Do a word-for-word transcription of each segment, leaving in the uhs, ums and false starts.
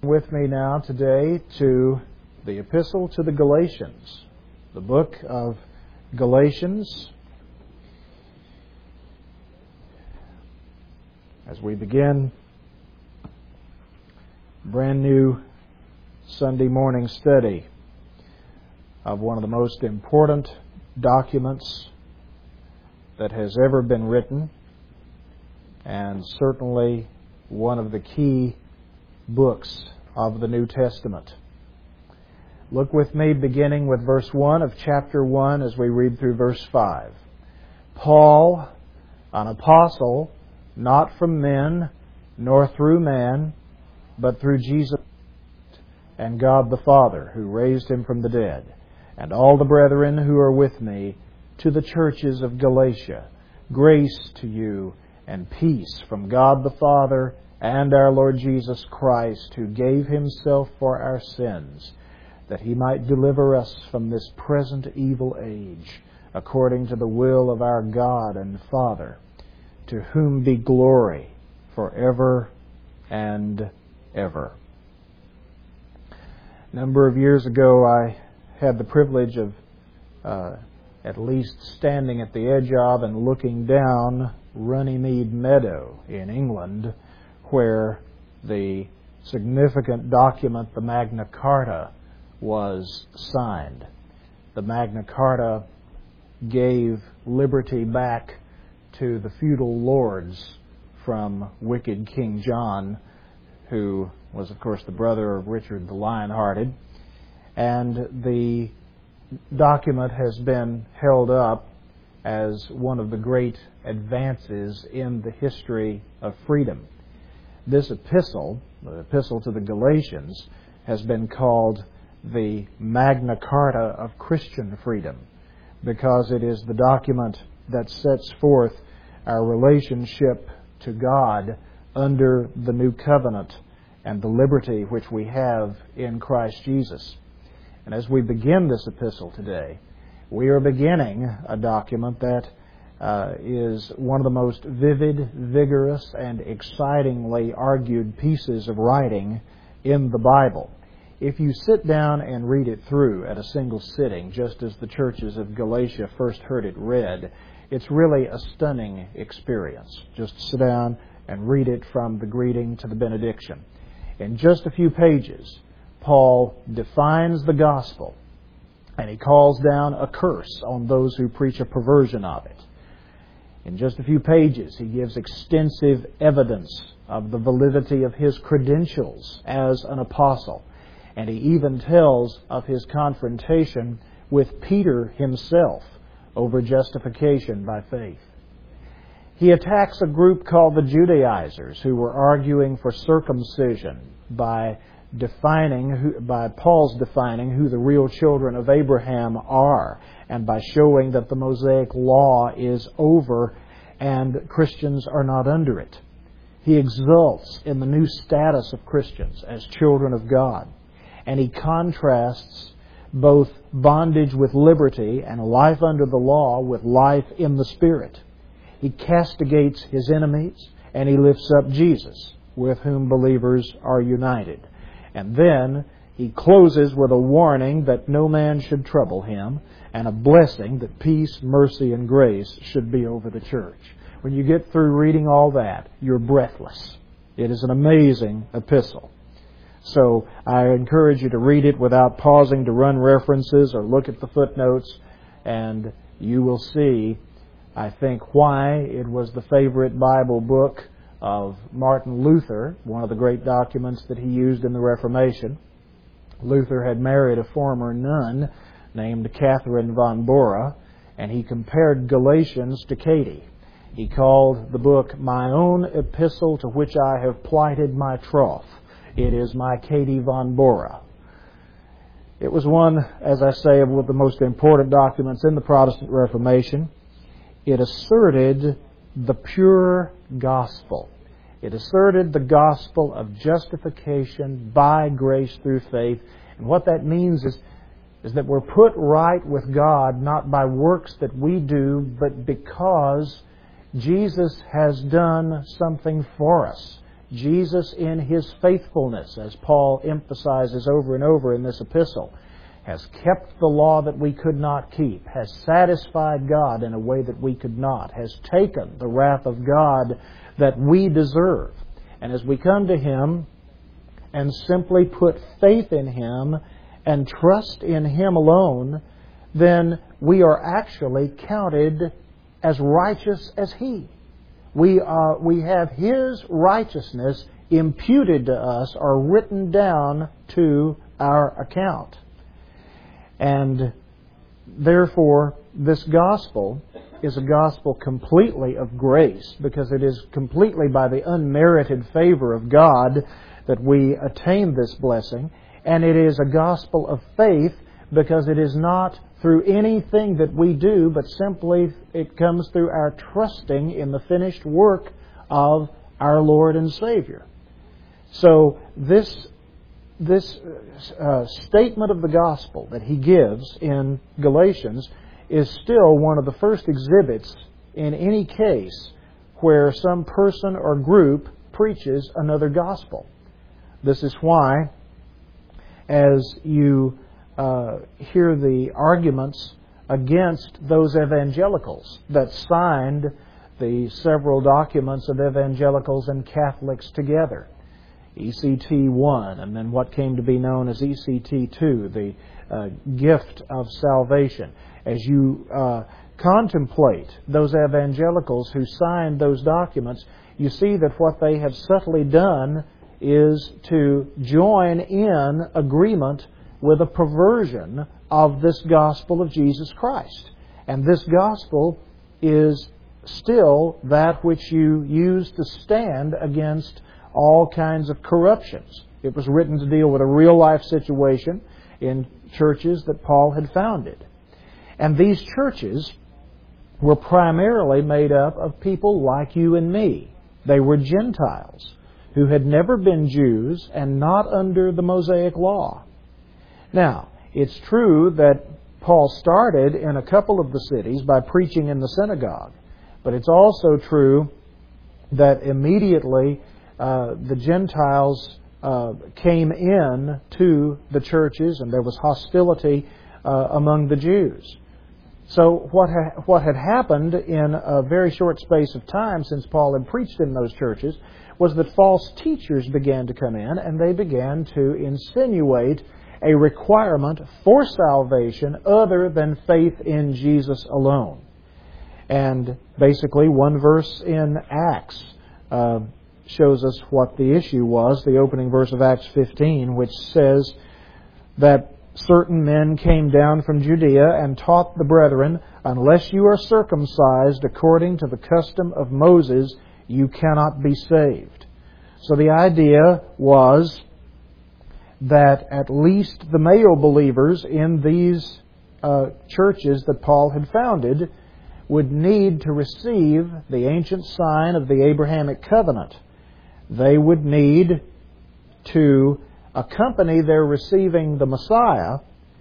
With me now today to the Epistle to the Galatians, the book of Galatians. As we begin a brand new Sunday morning study of one of the most important documents that has ever been written, and certainly one of the key books of the New Testament. Look with me beginning with verse one of chapter one as we read through verse five. Paul, an apostle, not from men, nor through man, but through Jesus and God the Father, who raised him from the dead, and all the brethren who are with me, to the churches of Galatia, grace to you and peace from God the Father and our Lord Jesus Christ, who gave himself for our sins, that he might deliver us from this present evil age, according to the will of our God and Father, to whom be glory forever and ever. A number of years ago, I had the privilege of uh, at least standing at the edge of and looking down Runnymede Meadow in England, where the significant document, the Magna Carta, was signed. The Magna Carta gave liberty back to the feudal lords from wicked King John, who was, of course, the brother of Richard the Lionhearted. And the document has been held up as one of the great advances in the history of freedom. This epistle, the epistle to the Galatians, has been called the Magna Carta of Christian freedom, because it is the document that sets forth our relationship to God under the new covenant and the liberty which we have in Christ Jesus. And as we begin this epistle today, we are beginning a document that uh, is one of the most vivid, vigorous, and excitingly argued pieces of writing in the Bible. If you sit down and read it through at a single sitting, just as the churches of Galatia first heard it read, it's really a stunning experience. Just sit down and read it from the greeting to the benediction. In just a few pages, Paul defines the gospel, and he calls down a curse on those who preach a perversion of it. In just a few pages, he gives extensive evidence of the validity of his credentials as an apostle. And he even tells of his confrontation with Peter himself over justification by faith. He attacks a group called the Judaizers, who were arguing for circumcision by defining, who, by Paul's defining who the real children of Abraham are, and by showing that the Mosaic law is over and Christians are not under it. He exults in the new status of Christians as children of God. And he contrasts both bondage with liberty and life under the law with life in the Spirit. He castigates his enemies, and he lifts up Jesus, with whom believers are united. And then he closes with a warning that no man should trouble him, and a blessing that peace, mercy, and grace should be over the church. When you get through reading all that, you're breathless. It is an amazing epistle. So I encourage you to read it without pausing to run references or look at the footnotes, and you will see, I think, why it was the favorite Bible book of Martin Luther, one of the great documents that he used in the Reformation. Luther had married a former nun named Catherine von Bora, and he compared Galatians to Katie. He called the book "My Own Epistle to Which I Have Plighted My Troth." It is my Katie von Bora. It was one, as I say, of the most important documents in the Protestant Reformation. It asserted the pure gospel. It asserted the gospel of justification by grace through faith. And what that means is, is that we're put right with God not by works that we do, but because Jesus has done something for us. Jesus in His faithfulness, as Paul emphasizes over and over in this epistle, has kept the law that we could not keep, has satisfied God in a way that we could not, has taken the wrath of God that we deserve. And as we come to Him and simply put faith in Him and trust in Him alone, then we are actually counted as righteous as He. We are, we have His righteousness imputed to us or written down to our account. And therefore, this gospel is a gospel completely of grace, because it is completely by the unmerited favor of God that we attain this blessing. And it is a gospel of faith, because it is not through anything that we do, but simply it comes through our trusting in the finished work of our Lord and Savior. So this this uh, statement of the gospel that he gives in Galatians is still one of the first exhibits in any case where some person or group preaches another gospel. This is why, as you uh, hear the arguments against those evangelicals that signed the several documents of evangelicals and Catholics together, E C T one, and then what came to be known as E C T two, the uh, gift of salvation. As you uh, contemplate those evangelicals who signed those documents, you see that what they have subtly done is to join in agreement with a perversion of this gospel of Jesus Christ. And this gospel is still that which you use to stand against all kinds of corruptions. It was written to deal with a real-life situation in churches that Paul had founded. And these churches were primarily made up of people like you and me. They were Gentiles who had never been Jews and not under the Mosaic law. Now, it's true that Paul started in a couple of the cities by preaching in the synagogue. But it's also true that immediately uh, the Gentiles uh, came in to the churches, and there was hostility uh, among the Jews. So what ha- what had happened in a very short space of time since Paul had preached in those churches was that false teachers began to come in, and they began to insinuate a requirement for salvation other than faith in Jesus alone. And basically, one verse in Acts uh, shows us what the issue was, the opening verse of Acts fifteen, which says that certain men came down from Judea and taught the brethren, unless you are circumcised according to the custom of Moses, you cannot be saved. So the idea was that at least the male believers in these uh, churches that Paul had founded would need to receive the ancient sign of the Abrahamic covenant. They would need to accompany their receiving the Messiah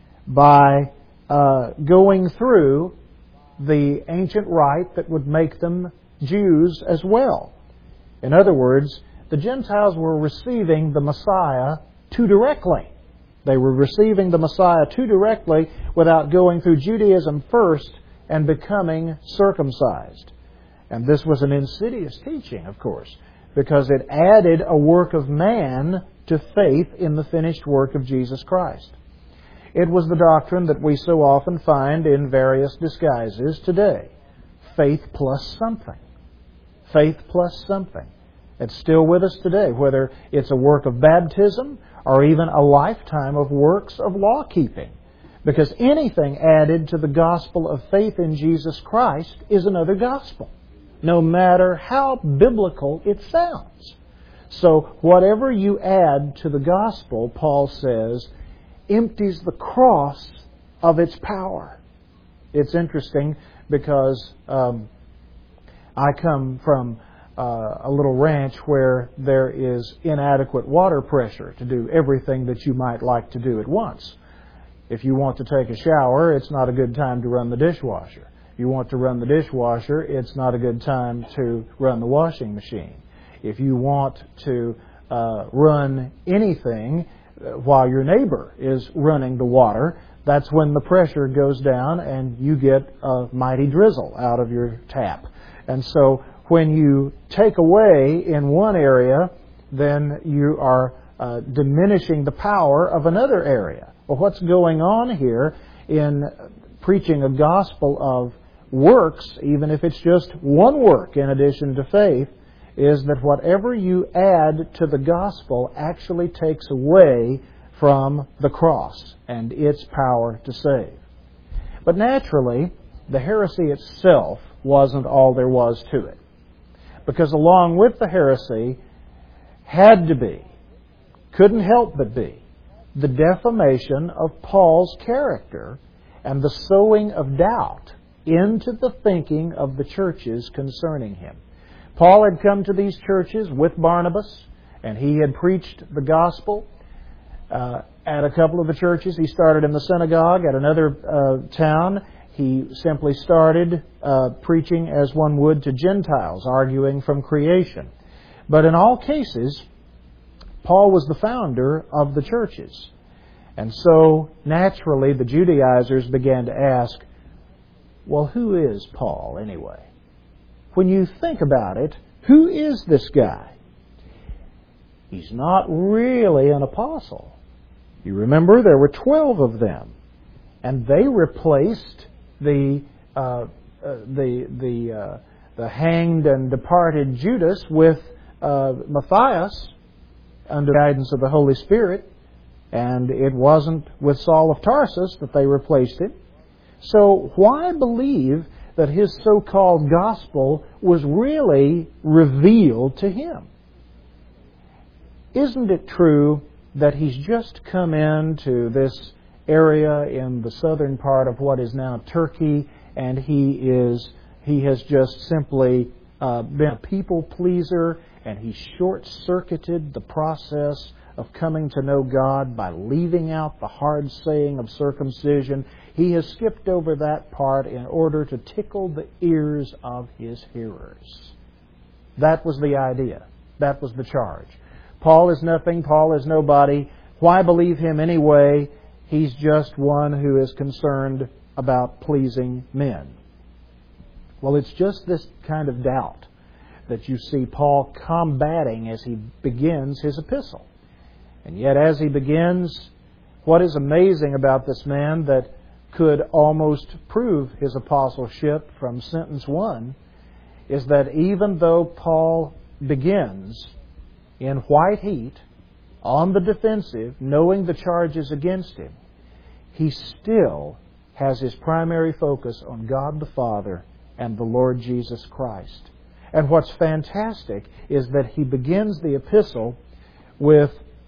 by uh, going through the ancient rite that would make them Jews as well. In other words, the Gentiles were receiving the Messiah too directly. They were receiving the Messiah too directly without going through Judaism first and becoming circumcised. And this was an insidious teaching, of course, because it added a work of man to faith in the finished work of Jesus Christ. It was the doctrine that we so often find in various disguises today. Faith plus something. Faith plus something. It's still with us today, whether it's a work of baptism or even a lifetime of works of law-keeping. Because anything added to the gospel of faith in Jesus Christ is another gospel, no matter how biblical it sounds. So whatever you add to the gospel, Paul says, empties the cross of its power. It's interesting because um, I come from uh, a little ranch where there is inadequate water pressure to do everything that you might like to do at once. If you want to take a shower, it's not a good time to run the dishwasher. If you want to run the dishwasher, it's not a good time to run the washing machine. If you want to uh, run anything while your neighbor is running the water, that's when the pressure goes down and you get a mighty drizzle out of your tap. And so when you take away in one area, then you are uh, diminishing the power of another area. Well, what's going on here in preaching a gospel of works, even if it's just one work in addition to faith, is that whatever you add to the gospel actually takes away from the cross and its power to save. But naturally, the heresy itself wasn't all there was to it. Because along with the heresy had to be, couldn't help but be, the defamation of Paul's character and the sowing of doubt into the thinking of the churches concerning him. Paul had come to these churches with Barnabas, and he had preached the gospel uh, at a couple of the churches. He started in the synagogue. At another uh, town, he simply started uh, preaching as one would to Gentiles, arguing from creation. But in all cases, Paul was the founder of the churches. And so, naturally, the Judaizers began to ask, well, who is Paul anyway? When you think about it, who is this guy? He's not really an apostle. You remember, there were twelve of them. And they replaced the uh, uh, the the uh, the hanged and departed Judas with uh, Matthias under the guidance of the Holy Spirit. And it wasn't with Saul of Tarsus that they replaced him. So why believe that his so-called gospel was really revealed to him? Isn't it true that he's just come into this area in the southern part of what is now Turkey, and he is he has just simply uh, been a people pleaser, and he short-circuited the process of coming to know God by leaving out the hard saying of circumcision. He has skipped over that part in order to tickle the ears of his hearers. That was the idea. That was the charge. Paul is nothing. Paul is nobody. Why believe him anyway? He's just one who is concerned about pleasing men. Well, it's just this kind of doubt that you see Paul combating as he begins his epistle. And yet as he begins, what is amazing about this man that could almost prove his apostleship from sentence one is that even though Paul begins in white heat, on the defensive, knowing the charges against him, he still has his primary focus on God the Father and the Lord Jesus Christ. And what's fantastic is that he begins the epistle with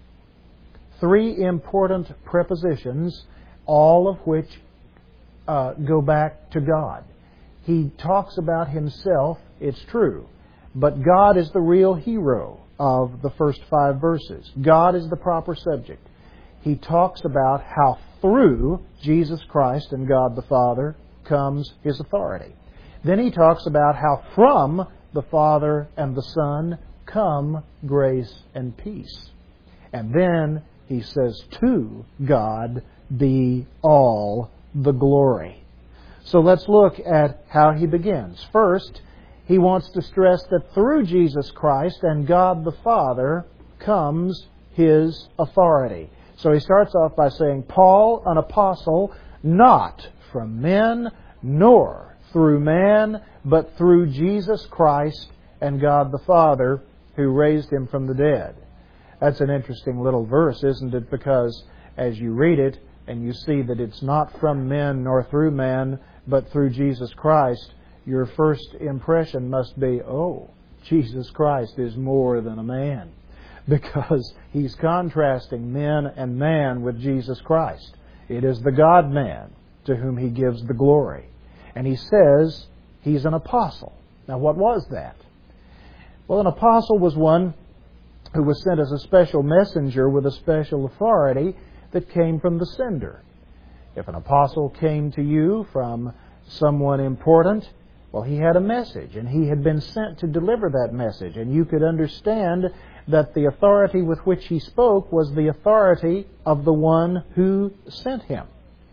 three important prepositions, all of which uh, go back to God. He talks about himself, it's true, but God is the real hero of the first five verses. God is the proper subject. He talks about how through Jesus Christ and God the Father comes His authority. Then he talks about how from the Father and the Son come grace and peace. And then he says, to God be all the glory. So let's look at how he begins. First, he wants to stress that through Jesus Christ and God the Father comes His authority. So he starts off by saying, Paul, an apostle, not from men, nor through man, but through Jesus Christ and God the Father, who raised Him from the dead. That's an interesting little verse, isn't it? Because as you read it and you see that it's not from men nor through man, but through Jesus Christ, your first impression must be, oh, Jesus Christ is more than a man. Because He's contrasting men and man with Jesus Christ. It is the God-man to whom He gives the glory. And He says He's an apostle. Now, what was that? Well, an apostle was one who was sent as a special messenger with a special authority that came from the sender. If an apostle came to you from someone important, Well, he had a message, and he had been sent to deliver that message. And you could understand that the authority with which he spoke was the authority of the one who sent him.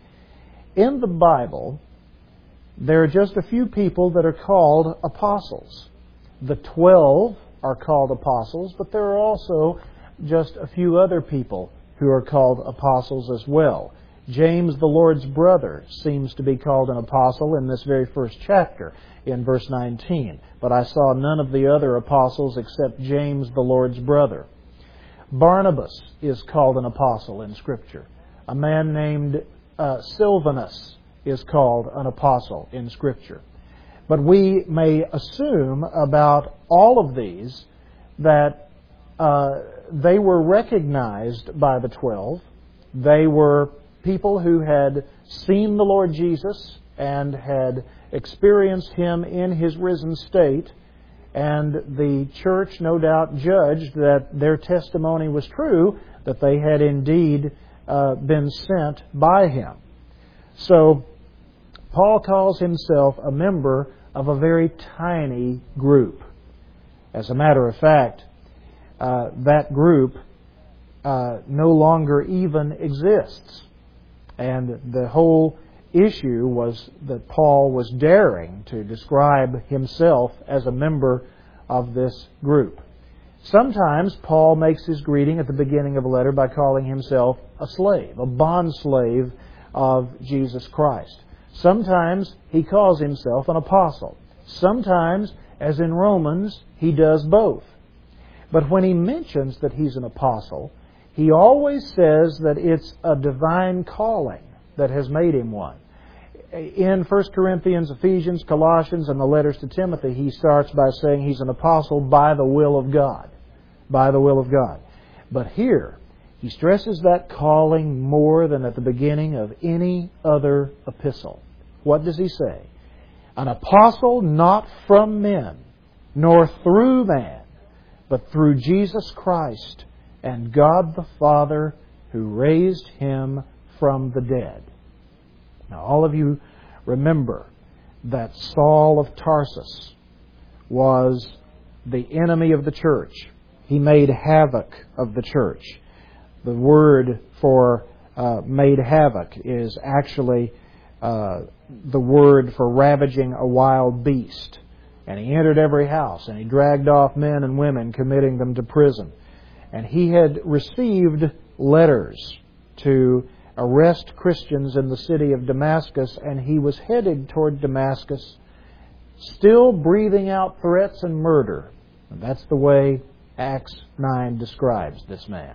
In the Bible, there are just a few people that are called apostles. The twelve are called apostles, but there are also just a few other people who are called apostles as well. James, the Lord's brother, seems to be called an apostle in this very first chapter, in verse nineteen. But I saw none of the other apostles except James, the Lord's brother. Barnabas is called an apostle in Scripture. A man named uh, Silvanus is called an apostle in Scripture. But we may assume about all of these that uh, they were recognized by the twelve. They were people who had seen the Lord Jesus and had experienced Him in His risen state. And the church, no doubt, judged that their testimony was true, that they had indeed uh, been sent by Him. So, Paul calls himself a member of a very tiny group. As a matter of fact, uh, that group uh, no longer even exists. And the whole issue was that Paul was daring to describe himself as a member of this group. Sometimes Paul makes his greeting at the beginning of a letter by calling himself a slave, a bond slave of Jesus Christ. Sometimes he calls himself an apostle. Sometimes, as in Romans, he does both. But when he mentions that he's an apostle, he always says that it's a divine calling that has made him one. In First Corinthians, Ephesians, Colossians, and the letters to Timothy, he starts by saying he's an apostle by the will of God. By the will of God. But here, he stresses that calling more than at the beginning of any other epistle. What does he say? An apostle not from men, nor through man, but through Jesus Christ and God the Father who raised Him from the dead. Now, all of you remember that Saul of Tarsus was the enemy of the church. He made havoc of the church. The word for uh, made havoc is actually uh, the word for ravaging a wild beast. And he entered every house, and he dragged off men and women, committing them to prison. And he had received letters to arrest Christians in the city of Damascus, and he was headed toward Damascus, still breathing out threats and murder. And that's the way Acts nine describes this man.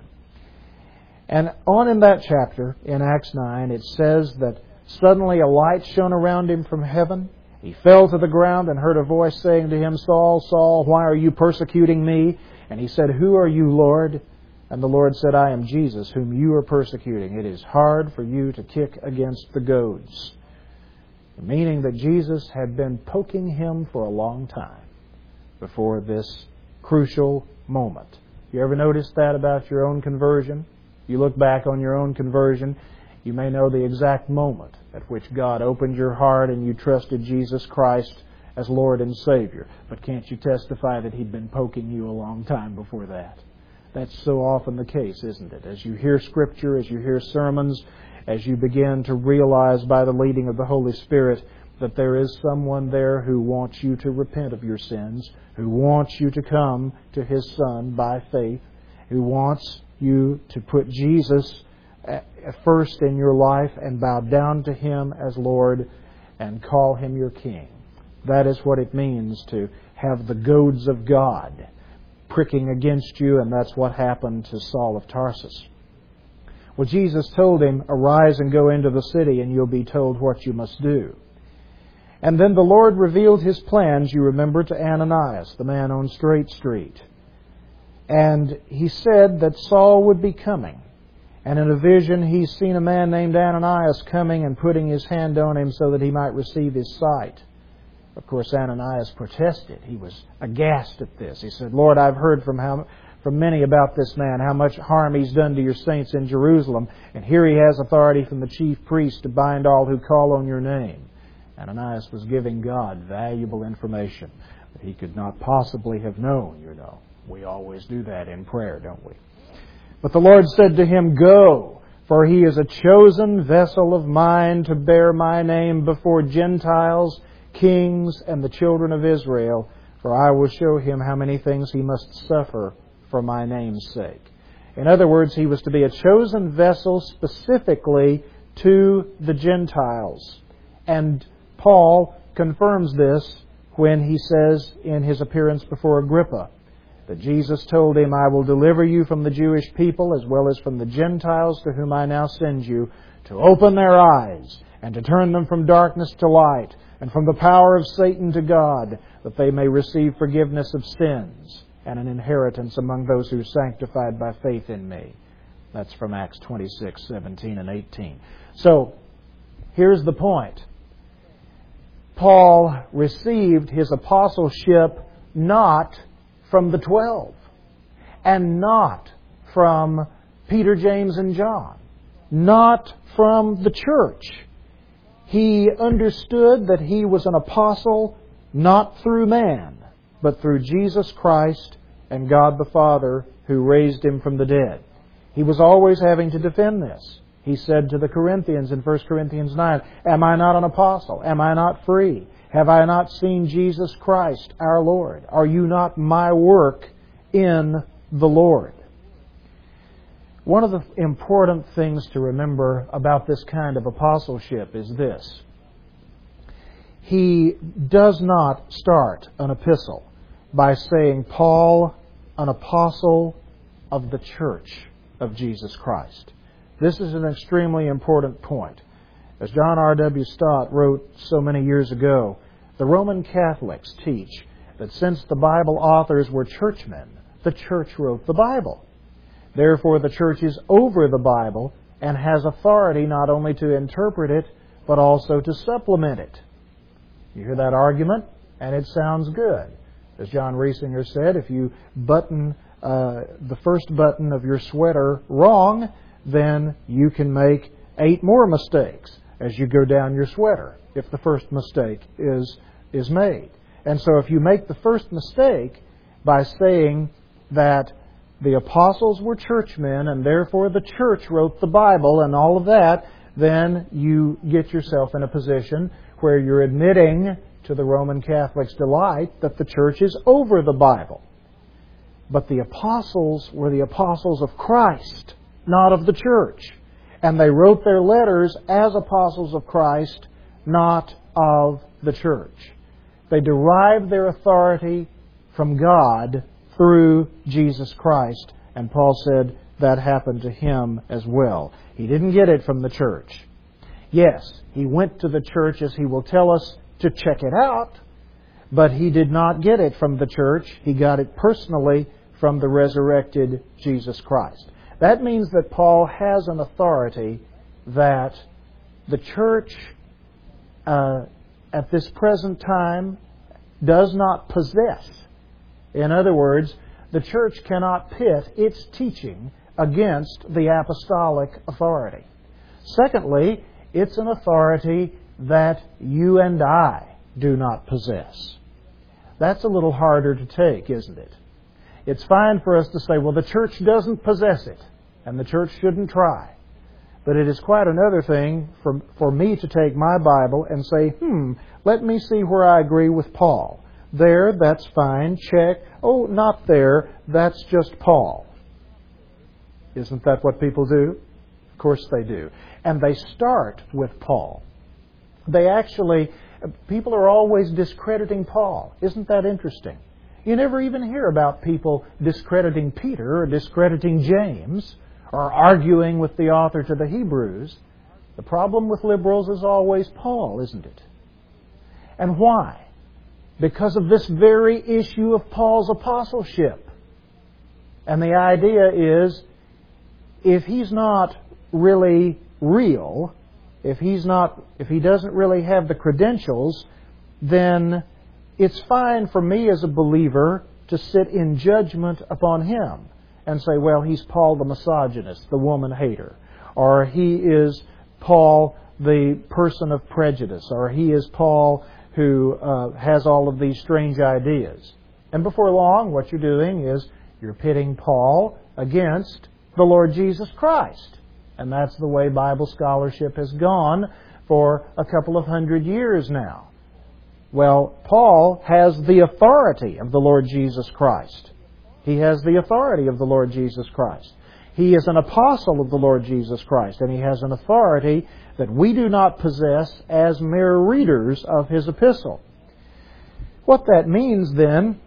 And on in that chapter, in Acts nine, it says that suddenly a light shone around him from heaven. He fell to the ground and heard a voice saying to him, Saul, Saul, why are you persecuting me? And he said, Who are you, Lord? And the Lord said, I am Jesus, whom you are persecuting. It is hard for you to kick against the goads. Meaning that Jesus had been poking him for a long time before this crucial moment. You ever notice that about your own conversion? You look back on your own conversion, you may know the exact moment at which God opened your heart and you trusted Jesus Christ as Lord and Savior. But can't you testify that He'd been poking you a long time before that? That's so often the case, isn't it? As you hear Scripture, as you hear sermons, as you begin to realize by the leading of the Holy Spirit that there is someone there who wants you to repent of your sins, who wants you to come to His Son by faith, who wants you to put Jesus first in your life and bow down to Him as Lord and call Him your King. That is what it means to have the goads of God pricking against you, and that's what happened to Saul of Tarsus. Well, Jesus told him, Arise and go into the city, and you'll be told what you must do. And then the Lord revealed His plans, you remember, to Ananias, the man on Straight Street. And He said that Saul would be coming. And in a vision, he's seen a man named Ananias coming and putting his hand on him so that he might receive his sight. Of course, Ananias protested. He was aghast at this. He said, Lord, I've heard from how, from many about this man, how much harm he's done to your saints in Jerusalem. And here he has authority from the chief priest to bind all who call on your name. Ananias was giving God valuable information that he could not possibly have known, you know. We always do that in prayer, don't we? But the Lord said to him, "Go, for he is a chosen vessel of mine to bear my name before Gentiles, kings, and the children of Israel, for I will show him how many things he must suffer for my name's sake." In other words, he was to be a chosen vessel specifically to the Gentiles. And Paul confirms this when he says in his appearance before Agrippa that Jesus told him, "I will deliver you from the Jewish people as well as from the Gentiles to whom I now send you, to open their eyes and to turn them from darkness to light and from the power of Satan to God, that they may receive forgiveness of sins and an inheritance among those who are sanctified by faith in me." That's from Acts twenty-six, seventeen and eighteen. So, here's the point. Paul received his apostleship not from the twelve, and not from Peter, James, and John, not from the church. He understood that he was an apostle not through man, but through Jesus Christ and God the Father who raised him from the dead. He was always having to defend this. He said to the Corinthians in First Corinthians nine, "Am I not an apostle? Am I not free? Have I not seen Jesus Christ, our Lord? Are you not my work in the Lord?" One of the important things to remember about this kind of apostleship is this. He does not start an epistle by saying, "Paul, an apostle of the church of Jesus Christ." This is an extremely important point. As John R W Stott wrote so many years ago, the Roman Catholics teach that since the Bible authors were churchmen, the church wrote the Bible. Therefore, the church is over the Bible and has authority not only to interpret it, but also to supplement it. You hear that argument, and it sounds good. As John Riesinger said, if you button uh, the first button of your sweater wrong, then you can make eight more mistakes as you go down your sweater if the first mistake is is made. And so if you make the first mistake by saying that the apostles were churchmen and therefore the church wrote the Bible and all of that, then you get yourself in a position where you're admitting to the Roman Catholics' delight that the church is over the Bible. But the apostles were the apostles of Christ, not of the church. And they wrote their letters as apostles of Christ, not of the church. They derived their authority from God through Jesus Christ. And Paul said that happened to him as well. He didn't get it from the church. Yes, he went to the church, as he will tell us, to check it out, but he did not get it from the church. He got it personally from the resurrected Jesus Christ. That means that Paul has an authority that the church uh, at this present time does not possess. In other words, the church cannot pit its teaching against the apostolic authority. Secondly, it's an authority that you and I do not possess. That's a little harder to take, isn't it? It's fine for us to say, well, the church doesn't possess it, and the church shouldn't try. But it is quite another thing for, for me to take my Bible and say, hmm, let me see where I agree with Paul. There, that's fine, check. Oh, not there, that's just Paul. Isn't that what people do? Of course they do. And they start with Paul. They actually, people are always discrediting Paul. Isn't that interesting? You never even hear about people discrediting Peter or discrediting James or arguing with the author to the Hebrews. The problem with liberals is always Paul, isn't it? And why? Because of this very issue of Paul's apostleship. And the idea is, if he's not really real, if he's not, if he doesn't really have the credentials, then it's fine for me as a believer to sit in judgment upon him and say, well, he's Paul the misogynist, the woman hater, or he is Paul the person of prejudice, or he is Paul who uh, has all of these strange ideas. And before long, what you're doing is you're pitting Paul against the Lord Jesus Christ. And that's the way Bible scholarship has gone for a couple of hundred years now. Well, Paul has the authority of the Lord Jesus Christ. He has the authority of the Lord Jesus Christ. He is an apostle of the Lord Jesus Christ, and he has an authority that we do not possess as mere readers of his epistle. What that means then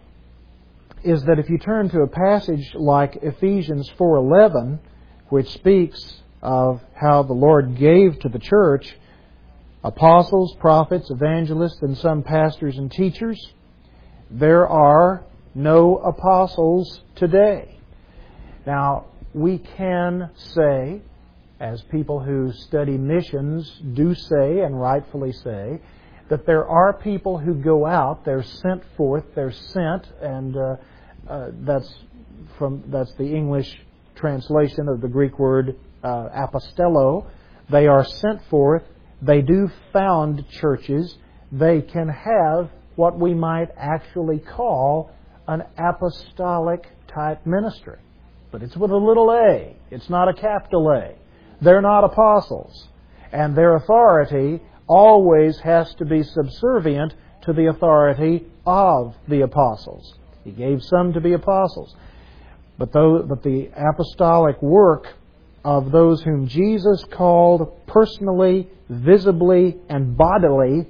is that if you turn to a passage like Ephesians four eleven, which speaks of how the Lord gave to the church apostles, prophets, evangelists, and some pastors and teachers, there are no apostles today. Now, we can say, as people who study missions do say, and rightfully say, that there are people who go out, they're sent forth, they're sent, and uh, uh, that's from that's the English translation of the Greek word uh, apostello. They are sent forth, they do found churches, they can have what we might actually call an apostolic type ministry. But it's with a little a. It's not a capital A. They're not apostles. And their authority always has to be subservient to the authority of the apostles. He gave some to be apostles. But, though, but the apostolic work of those whom Jesus called personally, visibly, and bodily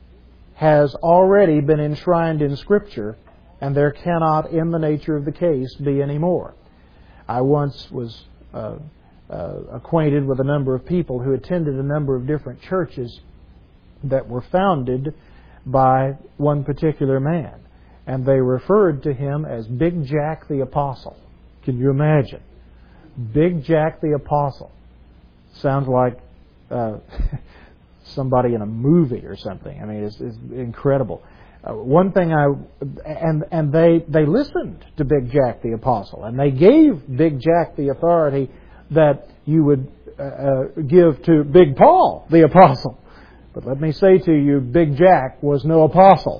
has already been enshrined in Scripture, and there cannot, in the nature of the case, be any more. I once was uh, uh, acquainted with a number of people who attended a number of different churches that were founded by one particular man. And they referred to him as Big Jack the Apostle. Can you imagine? Big Jack the Apostle. Sounds like uh, somebody in a movie or something. I mean, it's, it's incredible. Uh, one thing I and and they they listened to Big Jack the Apostle, and they gave Big Jack the authority that you would uh, uh, give to Big Paul the Apostle. But let me say to you, Big Jack was no apostle,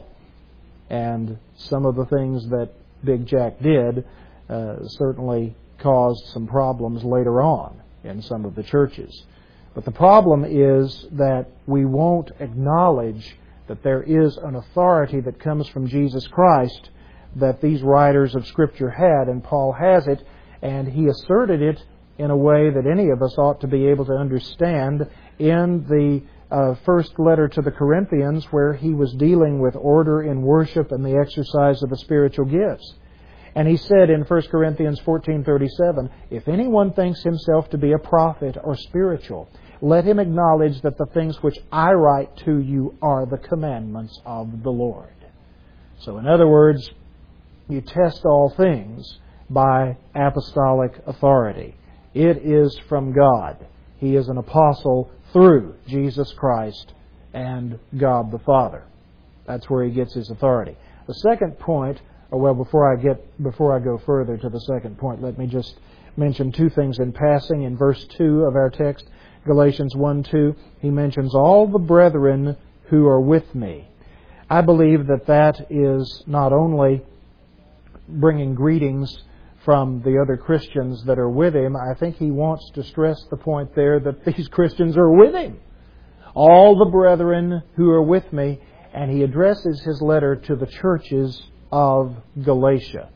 and some of the things that Big Jack did uh, certainly caused some problems later on in some of the churches. But the problem is that we won't acknowledge that there is an authority that comes from Jesus Christ that these writers of Scripture had, and Paul has it, and he asserted it in a way that any of us ought to be able to understand in the uh, first letter to the Corinthians, where he was dealing with order in worship and the exercise of the spiritual gifts. And he said in First Corinthians fourteen thirty-seven, "If anyone thinks himself to be a prophet or spiritual, let him acknowledge that the things which I write to you are the commandments of the Lord." So in other words, you test all things by apostolic authority. It is from God. He is an apostle through Jesus Christ and God the Father. That's where he gets his authority. The second point, or well, before I get before I go further to the second point, let me just mention two things in passing. In verse two of our text, Galatians one two, he mentions all the brethren who are with me. I believe that that is not only bringing greetings from the other Christians that are with him. I think he wants to stress the point there that these Christians are with him. All the brethren who are with me, and he addresses his letter to the churches of Galatia.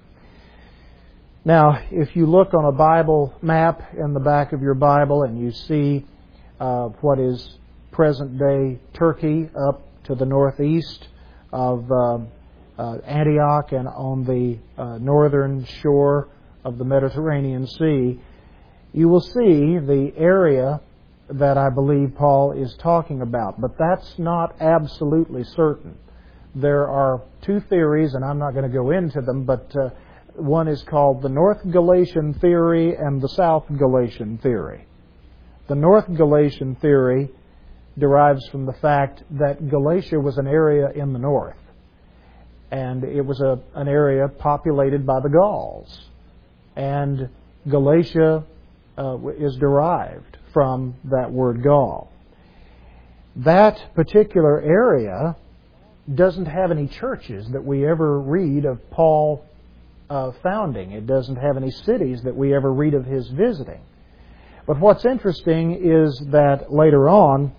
Now, if you look on a Bible map in the back of your Bible and you see uh, what is present-day Turkey up to the northeast of uh, uh, Antioch and on the uh, northern shore of the Mediterranean Sea, you will see the area that I believe Paul is talking about. But that's not absolutely certain. There are two theories, and I'm not going to go into them, but uh, one is called the North Galatian theory and the South Galatian theory. The North Galatian theory derives from the fact that Galatia was an area in the north, and it was a, an area populated by the Gauls. And Galatia uh, is derived from that word Gaul. that particular area doesn't have any churches that we ever read of Paul uh, founding. It doesn't have any cities that we ever read of his visiting. But what's interesting is that later on,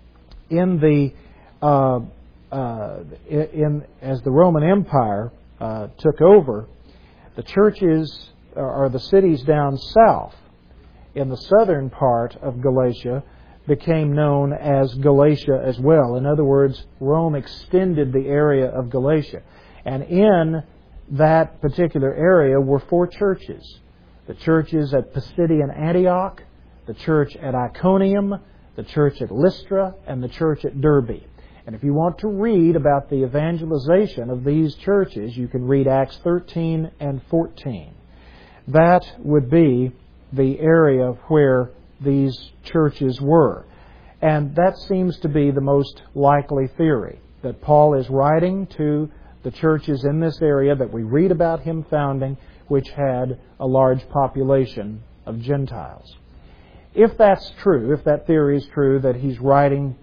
in the uh, uh, in as the Roman Empire uh, took over, the churches or the cities down south in the southern part of Galatia became known as Galatia as well. In other words, Rome extended the area of Galatia. And in that particular area were four churches. The churches at Pisidian Antioch, the church at Iconium, the church at Lystra, and the church at Derbe. And if you want to read about the evangelization of these churches, you can read Acts thirteen and fourteen. That would be the area where these churches were. And that seems to be the most likely theory, that Paul is writing to the churches in this area that we read about him founding, which had a large population of Gentiles. If that's true, if that theory is true, that he's writing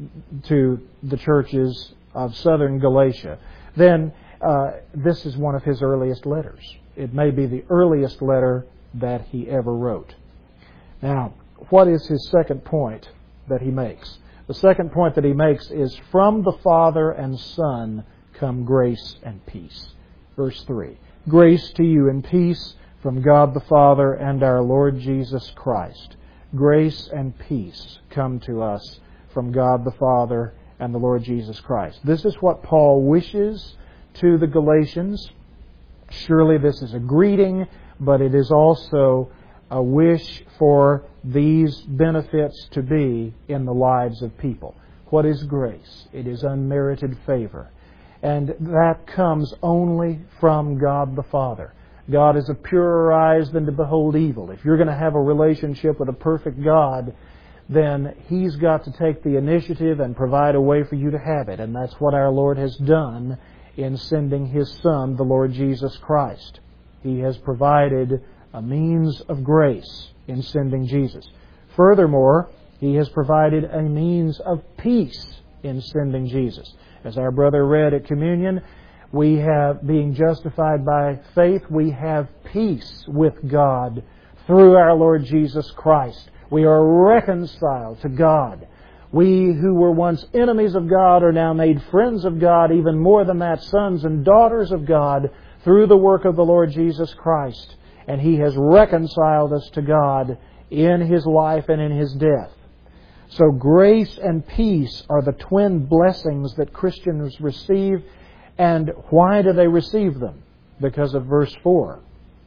to the churches of southern Galatia, then uh, this is one of his earliest letters. It may be the earliest letter that he ever wrote. Now, what is his second point that he makes? The second point that he makes is, from the Father and Son come grace and peace. Verse three. Grace to you and peace from God the Father and our Lord Jesus Christ. Grace and peace come to us from God the Father and the Lord Jesus Christ. This is what Paul wishes to the Galatians. Surely this is a greeting, but it is also a wish for these benefits to be in the lives of people. What is grace? It is unmerited favor. And that comes only from God the Father. God is a purer eyes than to behold evil. If you're going to have a relationship with a perfect God, then He's got to take the initiative and provide a way for you to have it. And that's what our Lord has done in sending His Son, the Lord Jesus Christ. He has provided a means of grace in sending Jesus. Furthermore, He has provided a means of peace in sending Jesus. As our brother read at communion, we have, being justified by faith, we have peace with God through our Lord Jesus Christ. We are reconciled to God. We who were once enemies of God are now made friends of God, even more than that, sons and daughters of God, through the work of the Lord Jesus Christ. And He has reconciled us to God in His life and in His death. So grace and peace are the twin blessings that Christians receive. And why do they receive them? Because of verse four.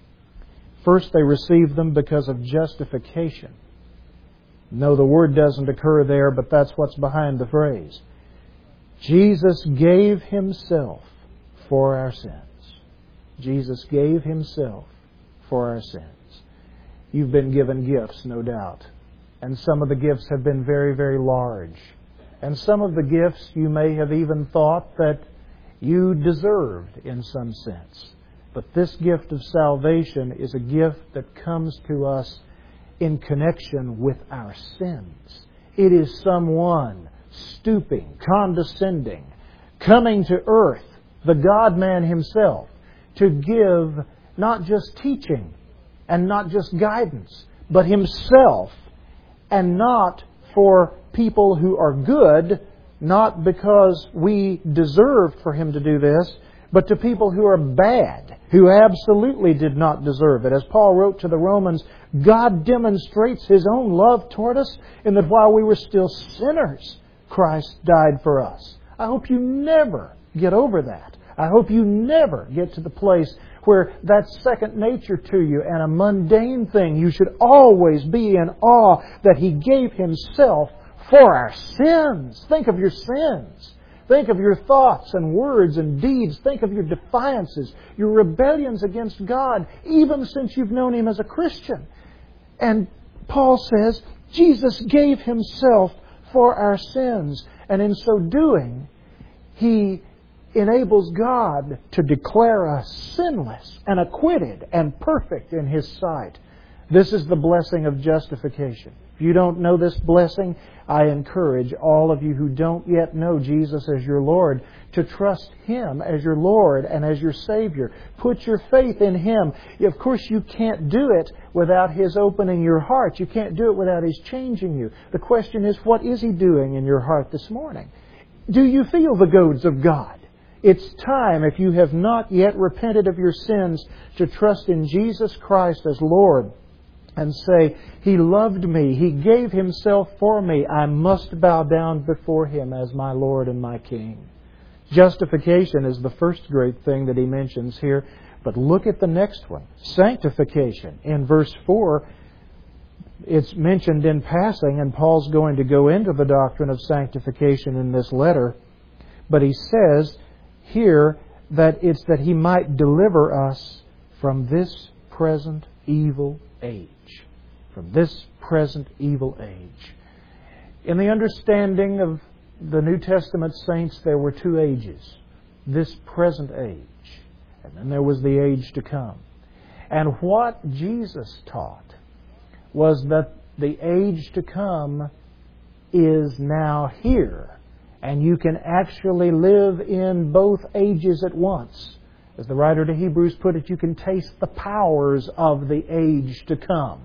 First, they receive them because of justification. No, the word doesn't occur there, but that's what's behind the phrase. Jesus gave Himself for our sins. Jesus gave Himself for our sins. You've been given gifts, no doubt. And some of the gifts have been very, very large. And some of the gifts you may have even thought that you deserved in some sense. But this gift of salvation is a gift that comes to us in connection with our sins. It is someone stooping, condescending, coming to earth, the God-man Himself, to give not just teaching and not just guidance, but Himself, and not for people who are good, not because we deserved for Him to do this, but to people who are bad, who absolutely did not deserve it. As Paul wrote to the Romans, God demonstrates His own love toward us in that while we were still sinners, Christ died for us. I hope you never get over that. I hope you never get to the place where that's second nature to you and a mundane thing. You should always be in awe that He gave Himself for our sins. Think of your sins. Think of your thoughts and words and deeds. Think of your defiances, your rebellions against God, even since you've known Him as a Christian. And Paul says, Jesus gave Himself for our sins. And in so doing, He enables God to declare us sinless and acquitted and perfect in His sight. This is the blessing of justification. If you don't know this blessing, I encourage all of you who don't yet know Jesus as your Lord to trust Him as your Lord and as your Savior. Put your faith in Him. Of course, you can't do it without His opening your heart. You can't do it without His changing you. The question is, what is He doing in your heart this morning? Do you feel the goads of God? It's time, if you have not yet repented of your sins, to trust in Jesus Christ as Lord and say, He loved me. He gave Himself for me. I must bow down before Him as my Lord and my King. Justification is the first great thing that He mentions here. But look at the next one. Sanctification. In verse four, it's mentioned in passing, and Paul's going to go into the doctrine of sanctification in this letter. But he says here that it's that He might deliver us from this present evil age. From this present evil age. In the understanding of the New Testament saints, there were two ages. This present age, and then there was the age to come. And what Jesus taught was that the age to come is now here. And you can actually live in both ages at once. As the writer to Hebrews put it, you can taste the powers of the age to come.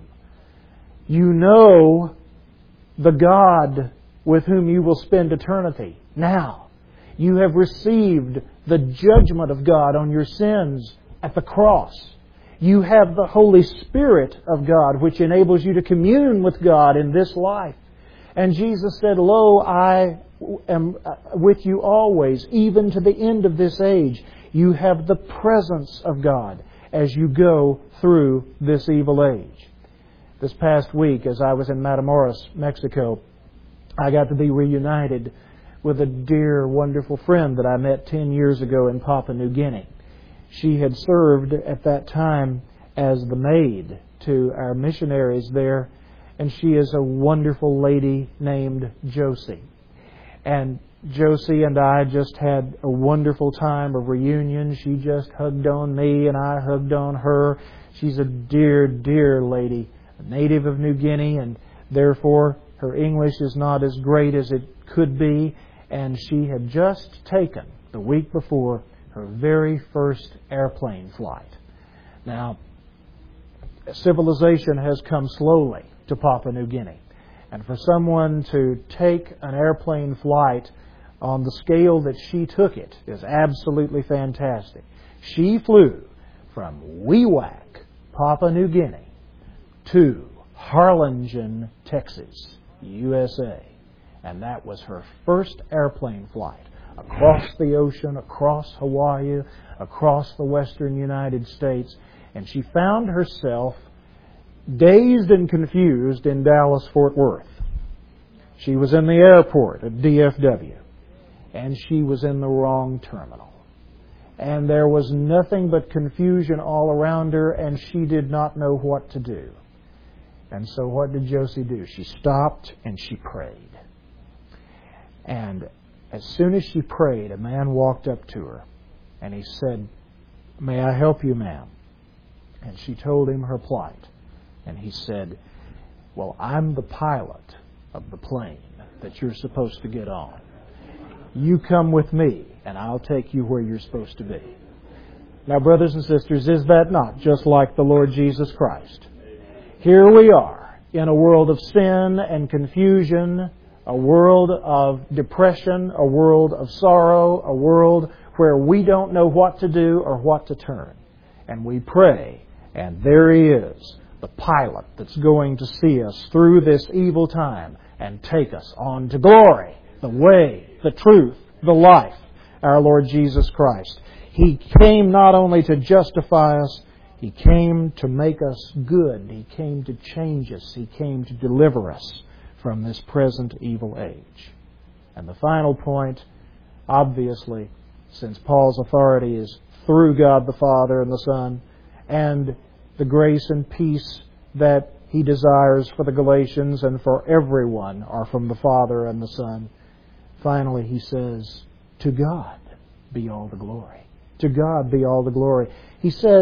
You know the God with whom you will spend eternity now. You have received the judgment of God on your sins at the cross. You have the Holy Spirit of God, which enables you to commune with God in this life. And Jesus said, Lo, I am with you always, even to the end of this age. You have the presence of God as you go through this evil age. This past week, as I was in Matamoros, Mexico, I got to be reunited with a dear, wonderful friend that I met ten years ago in Papua New Guinea. She had served at that time as the maid to our missionaries there, and she is a wonderful lady named Josie. And Josie and I just had a wonderful time of reunion. She just hugged on me and I hugged on her. She's a dear, dear lady, a native of New Guinea, and therefore her English is not as great as it could be. And she had just taken, the week before, her very first airplane flight. Now, civilization has come slowly to Papua New Guinea. And for someone to take an airplane flight on the scale that she took it is absolutely fantastic. She flew from Wewak, Papua New Guinea, to Harlingen, Texas, U S A. And that was her first airplane flight across the ocean, across Hawaii, across the western United States. And she found herself dazed and confused in Dallas-Fort Worth. She was in the airport at D F W, and she was in the wrong terminal. And there was nothing but confusion all around her, and she did not know what to do. And so what did Josie do? She stopped and she prayed. And as soon as she prayed, a man walked up to her, and he said, "May I help you, ma'am?" And she told him her plight. And he said, "Well, I'm the pilot of the plane that you're supposed to get on. You come with me, and I'll take you where you're supposed to be." Now, brothers and sisters, is that not just like the Lord Jesus Christ? Here we are in a world of sin and confusion, a world of depression, a world of sorrow, a world where we don't know what to do or what to turn. And we pray, and there He is, the pilot that's going to see us through this evil time and take us on to glory, the way, the truth, the life, our Lord Jesus Christ. He came not only to justify us, He came to make us good. He came to change us. He came to deliver us from this present evil age. And the final point, obviously, since Paul's authority is through God the Father and the Son, and the grace and peace that he desires for the Galatians and for everyone are from the Father and the Son. Finally, he says, to God be all the glory. To God be all the glory. He says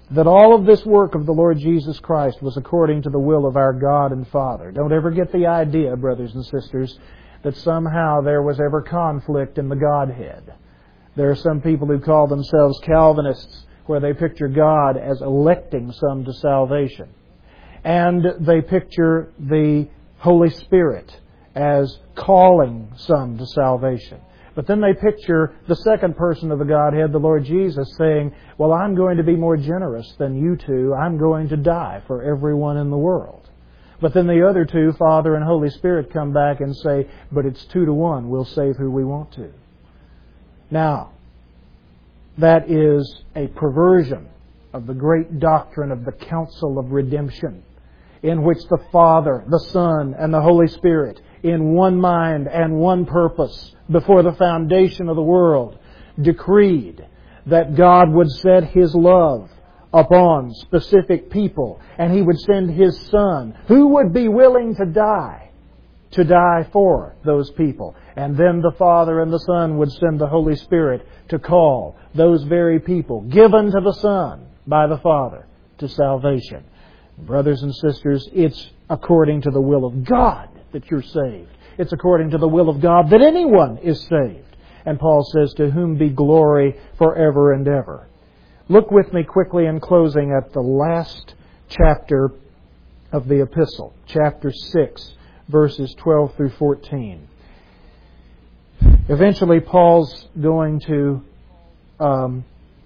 that all of this work of the Lord Jesus Christ was according to the will of our God and Father. Don't ever get the idea, brothers and sisters, that somehow there was ever conflict in the Godhead. There are some people who call themselves Calvinists, where they picture God as electing some to salvation. And they picture the Holy Spirit as calling some to salvation. But then they picture the second person of the Godhead, the Lord Jesus, saying, well, I'm going to be more generous than you two. I'm going to die for everyone in the world. But then the other two, Father and Holy Spirit, come back and say, but it's two to one. We'll save who we want to. Now, that is a perversion of the great doctrine of the counsel of redemption, in which the Father, the Son, and the Holy Spirit, in one mind and one purpose, before the foundation of the world, decreed that God would set His love upon specific people, and He would send His Son, who would be willing to die, to die for those people. And then the Father and the Son would send the Holy Spirit to call those very people, given to the Son by the Father, to salvation. Brothers and sisters, it's according to the will of God that you're saved. It's according to the will of God that anyone is saved. And Paul says, to whom be glory forever and ever. Look with me quickly in closing at the last chapter of the epistle, chapter six, verses twelve through fourteen. Eventually, Paul's going to um,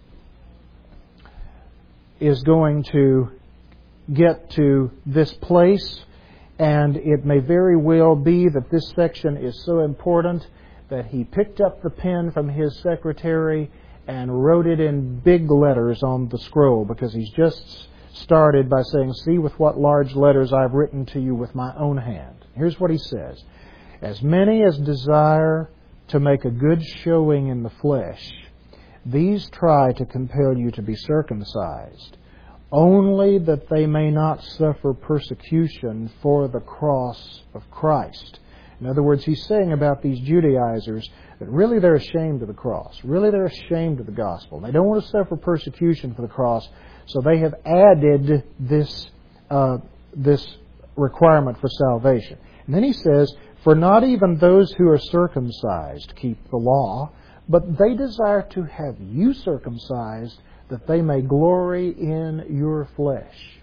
is going to get to this place, and it may very well be that this section is so important that he picked up the pen from his secretary and wrote it in big letters on the scroll, because he's just started by saying, see with what large letters I've written to you with my own hand. Here's what he says. As many as desire to make a good showing in the flesh, these try to compel you to be circumcised, only that they may not suffer persecution for the cross of Christ. In other words, he's saying about these Judaizers that really they're ashamed of the cross. Really they're ashamed of the gospel. They don't want to suffer persecution for the cross, so they have added this, uh, this requirement for salvation. And then he says, for not even those who are circumcised keep the law, but they desire to have you circumcised, that they may glory in your flesh.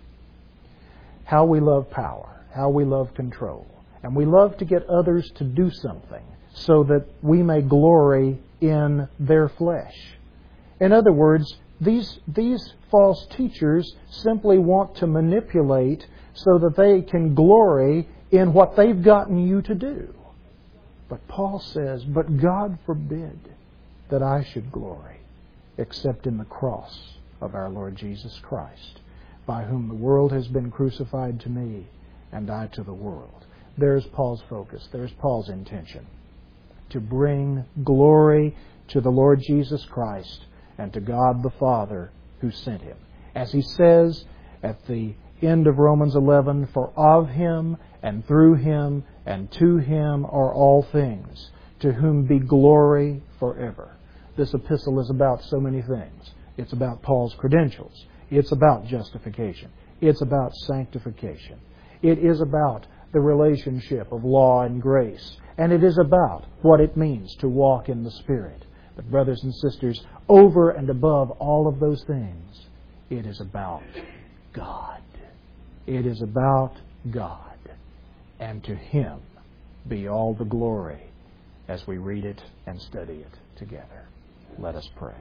How we love power, how we love control. And we love to get others to do something so that we may glory in their flesh. In other words, these, these false teachers simply want to manipulate so that they can glory in what they've gotten you to do. But Paul says, but God forbid that I should glory except in the cross of our Lord Jesus Christ, by whom the world has been crucified to me, and I to the world. There's Paul's focus. There's Paul's intention. To bring glory to the Lord Jesus Christ and to God the Father who sent Him. As he says at the end of Romans eleven, for of Him and through Him and to Him are all things, to whom be glory forever. This epistle is about so many things. It's about Paul's credentials. It's about justification. It's about sanctification. It is about the relationship of law and grace. And it is about what it means to walk in the Spirit. But brothers and sisters, over and above all of those things, it is about God. It is about God. And to Him be all the glory as we read it and study it together. Let us pray.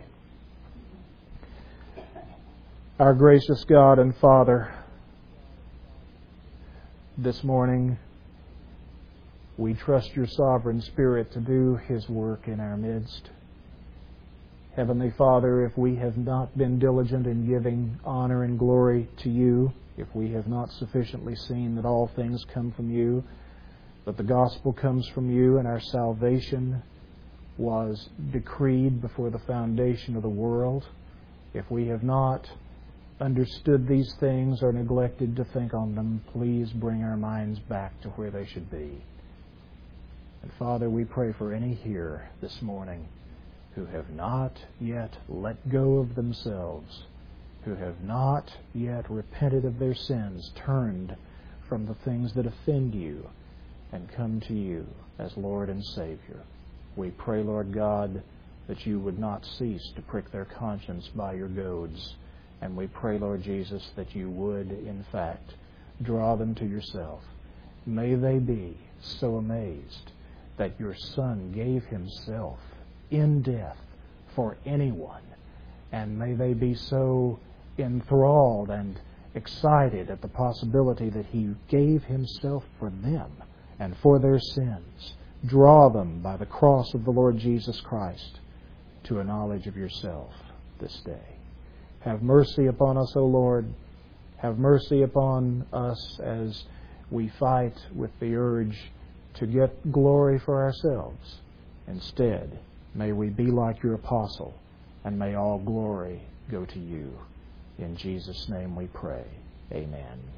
Our gracious God and Father, this morning we trust Your sovereign Spirit to do His work in our midst. Heavenly Father, if we have not been diligent in giving honor and glory to You, if we have not sufficiently seen that all things come from You, that the gospel comes from You, and our salvation was decreed before the foundation of the world, if we have not understood these things or neglected to think on them, please bring our minds back to where they should be. And Father, we pray for any here this morning who have not yet let go of themselves, who have not yet repented of their sins, turned from the things that offend you, and come to you as Lord and Savior. We pray, Lord God, that you would not cease to prick their conscience by your goads. And we pray, Lord Jesus, that you would, in fact, draw them to yourself. May they be so amazed that your Son gave himself in death for anyone. And may they be so enthralled and excited at the possibility that he gave himself for them and for their sins. Draw them by the cross of the Lord Jesus Christ to a knowledge of yourself this day. Have mercy upon us, O Lord. Have mercy upon us as we fight with the urge to get glory for ourselves. Instead, may we be like your apostle, and may all glory go to you. In Jesus' name we pray. Amen.